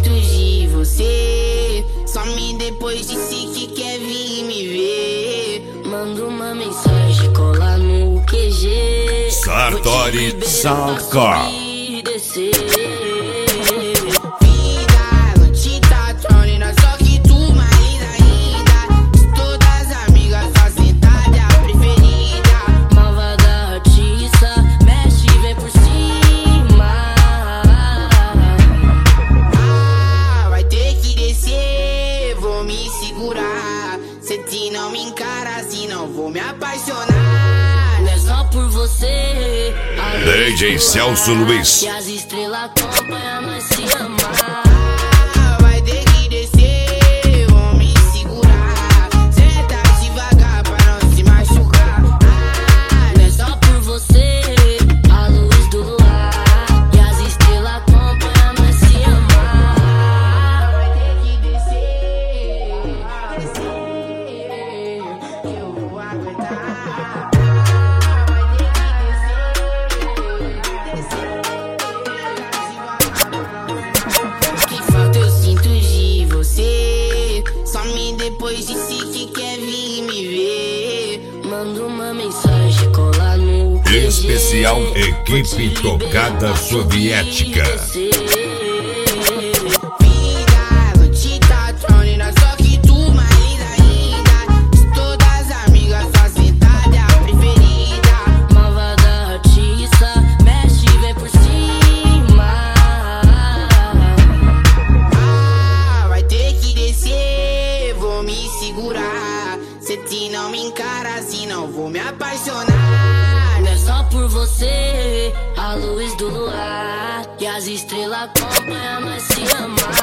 sinto de você. Some depois disse que quer vir me ver. Manda uma mensagem, cola no QG. Sartori Soundcore. Se não me encara assim, não vou me apaixonar. Não é só por você. DJ Celso Luiz. Que as estrelas acompanham nós se amar. Vai ter que descer, vou me segurar. Senta devagar pra não se machucar. Não é só por você, a luz do luar. Que as estrelas acompanham nós se amar. Vai ter que descer. Que falta eu sinto de você. Some depois disse que quer vir me ver. Manda uma mensagem, cola no QG. Especial Equipe Tocada Soviética. Se não me encara assim, não vou me apaixonar. Não é só por você, a luz do luar. Que as estrelas acompanham nós se amar.